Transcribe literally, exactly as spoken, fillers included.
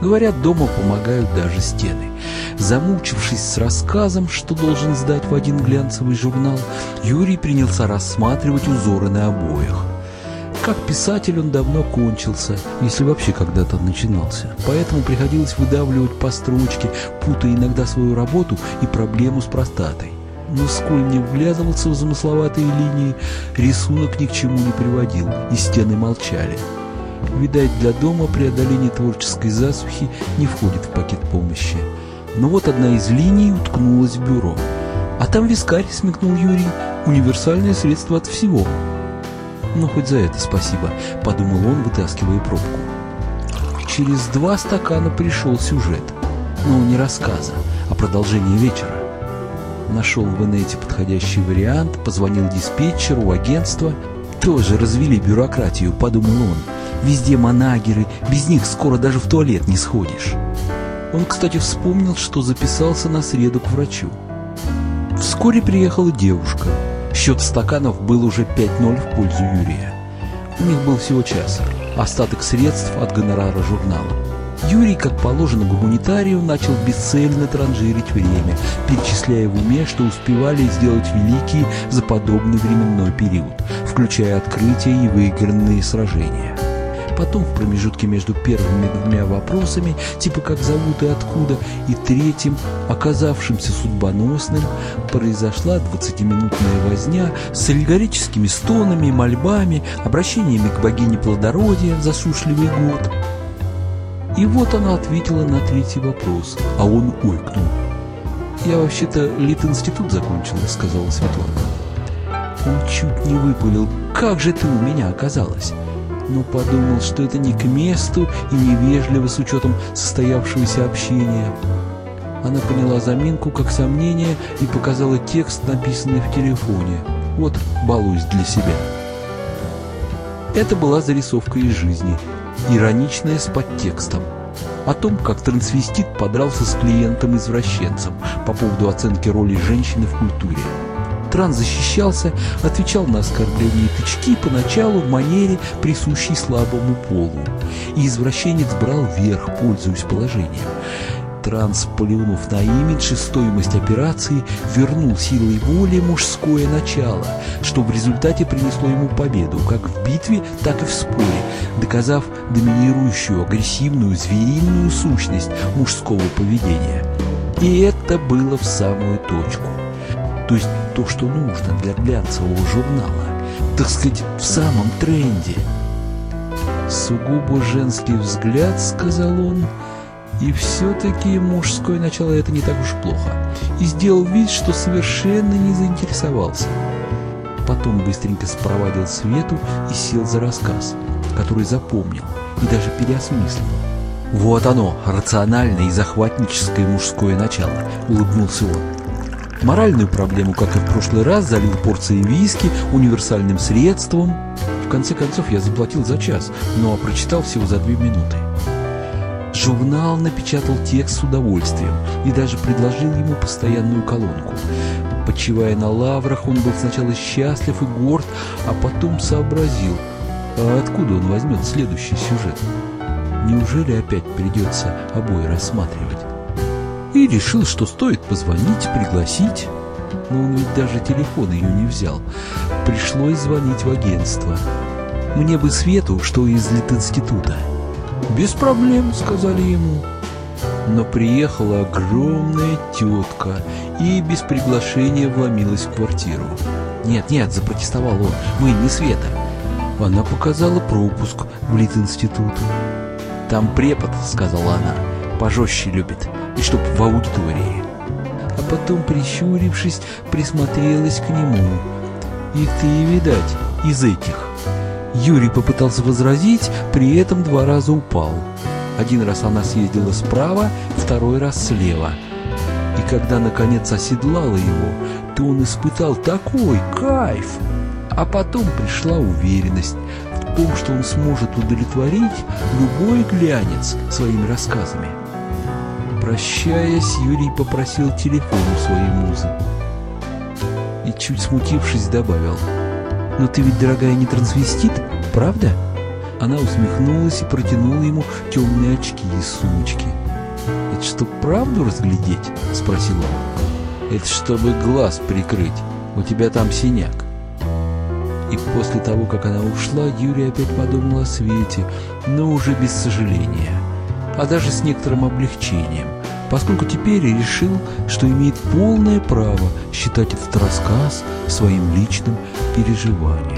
Говорят, дома помогают даже стены. Замучившись с рассказом, что должен сдать в один глянцевый журнал, Юрий принялся рассматривать узоры на обоях. Как писатель он давно кончился, если вообще когда-то начинался. Поэтому приходилось выдавливать по строчке, путая иногда свою работу и проблему с простатой. Но сколь не вглядывался в замысловатые линии, рисунок ни к чему не приводил, и стены молчали. Видать, для дома преодоление творческой засухи не входит в пакет помощи. Но вот одна из линий уткнулась в бюро. А там вискарь, смекнул Юрий, универсальное средство от всего. Ну, хоть за это спасибо, подумал он, вытаскивая пробку. Через два стакана пришел сюжет. Но не рассказа, а продолжение вечера. Нашел в инете подходящий вариант, позвонил диспетчеру, агентства. Тоже развели бюрократию, подумал он. Везде манагеры, без них скоро даже в туалет не сходишь. Он, кстати, вспомнил, что записался на среду к врачу. Вскоре приехала девушка. Счет стаканов был уже пять ноль в пользу Юрия. У них был всего час, остаток средств от гонорара журнала. Юрий, как положено гуманитарию, начал бесцельно транжирить время, перечисляя в уме, что успевали сделать великие за подобный временной период, включая открытия и выигранные сражения. Потом в промежутке между первыми двумя вопросами, типа как зовут и откуда, и третьим, оказавшимся судьбоносным, произошла двадцатиминутная возня с аллегорическими стонами, мольбами, обращениями к богине плодородия в засушливый год. И вот она ответила на третий вопрос, а он ойкнул. «Я вообще-то Литинститут закончила», — сказала Светлана. Он чуть не выпалил: «Как же ты у меня оказалась?» Но подумал, что это не к месту и невежливо с учетом состоявшегося общения. Она поняла заминку как сомнение и показала текст, написанный в телефоне. Вот, балуюсь для себя. Это была зарисовка из жизни, ироничная с подтекстом. О том, как трансвестит подрался с клиентом-извращенцем по поводу оценки роли женщины в культуре. Транс защищался, отвечал на оскорбления и тычки поначалу в манере, присущей слабому полу. И извращенец брал верх, пользуясь положением. Транс, плюнув на имидж и стоимость операции, вернул силой воли мужское начало, что в результате принесло ему победу как в битве, так и в споре, доказав доминирующую агрессивную звериную сущность мужского поведения. И это было в самую точку. То есть то, что нужно для глянцевого журнала, так сказать, в самом тренде. «Сугубо женский взгляд», — сказал он, — «и все-таки мужское начало — это не так уж плохо», и сделал вид, что совершенно не заинтересовался. Потом быстренько спровадил Свету и сел за рассказ, который запомнил и даже переосмыслил. «Вот оно, рациональное и захватническое мужское начало», — улыбнулся он. Моральную проблему, как и в прошлый раз, залил порцией виски, универсальным средством. В конце концов, я заплатил за час, но прочитал всего за две минуты. Журнал напечатал текст с удовольствием и даже предложил ему постоянную колонку. Почивая на лаврах, он был сначала счастлив и горд, а потом сообразил, а откуда он возьмет следующий сюжет. Неужели опять придется обои рассматривать? И решил, что стоит позвонить, пригласить. Но он ведь даже телефон ее не взял. Пришлось звонить в агентство. «Мне бы Свету, что из Литинститута». «Без проблем», — сказали ему. Но приехала огромная тетка и без приглашения вломилась в квартиру. «Нет, нет», — запротестовал он, — «вы не Света». Она показала пропуск в Литинститут. «Там препод», — сказала она, — «пожестче любит, и чтоб в аудитории». А потом, прищурившись, присмотрелась к нему. «И ты, видать, из этих». Юрий попытался возразить, при этом два раза упал. Один раз она съездила справа, второй раз слева. И когда, наконец, оседлала его, то он испытал такой кайф. А потом пришла уверенность в том, что он сможет удовлетворить любой глянец своими рассказами. Прощаясь, Юрий попросил телефон у своей музы. И, чуть смутившись, добавил: «Но ты ведь, дорогая, не трансвестит, правда?» Она усмехнулась и протянула ему темные очки из сумочки. «Это чтоб правду разглядеть?» – спросил он. «Это чтобы глаз прикрыть. У тебя там синяк». И после того, как она ушла, Юрий опять подумал о Свете, но уже без сожаления, а даже с некоторым облегчением, поскольку теперь решил, что имеет полное право считать этот рассказ своим личным переживанием.